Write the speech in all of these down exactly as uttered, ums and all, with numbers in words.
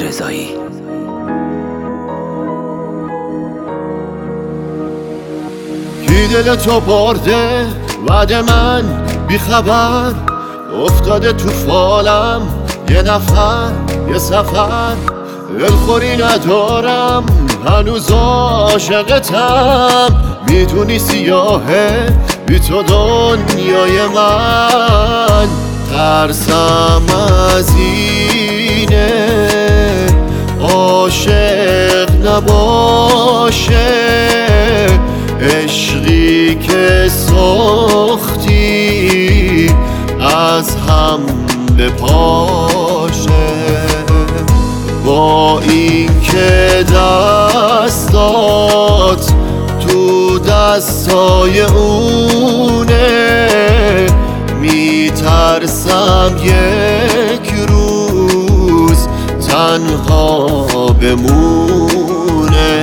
رضایی. کی دل تو برده بعد من بیخبر، افتاده تو فالم یه نفر یه سفر. دلخوری ندارم هنوز عاشقتم، میدونی سیاهه بی تو دنیای من. ترسم از اینه عاشق نباشه، عشقی که ساختی از هم بپاشه. با این که دستات تو دستای اونه، میترسم یک روز تنها بمونه.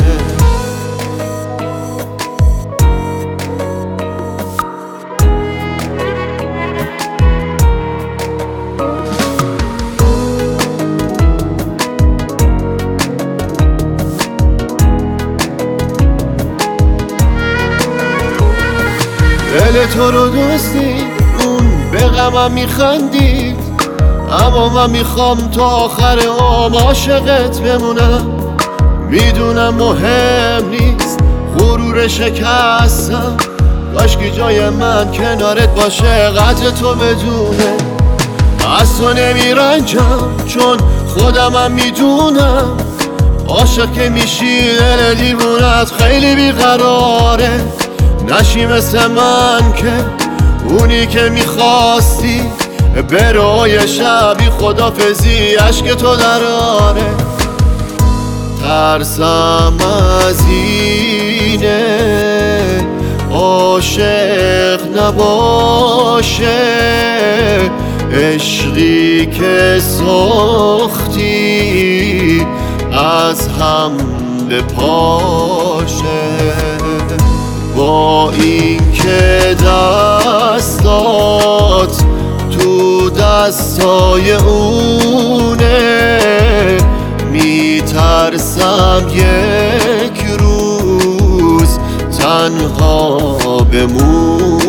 دل تو رو دوستی اون به غمم میخندید، اما من میخوام تا آخر عمر عاشقت بمونم. میدونم مهم نیست غرور شکستم، کاشکی جای من کنارت باشه قدر تو بدونه. از تو نمیرنجم چون خودمم میدونم، عاشق که میشی دل دیوونت خیلی بیقراره. نشی مثل من که اونی که میخواستی برای شبی خدافزی عشق تو دراره. ترسم از اینه عاشق نباشه، عشقی که ساختی از هم بپاشه. با این که دستات تو دستای اونه، میترسم یک روز تنها بمون.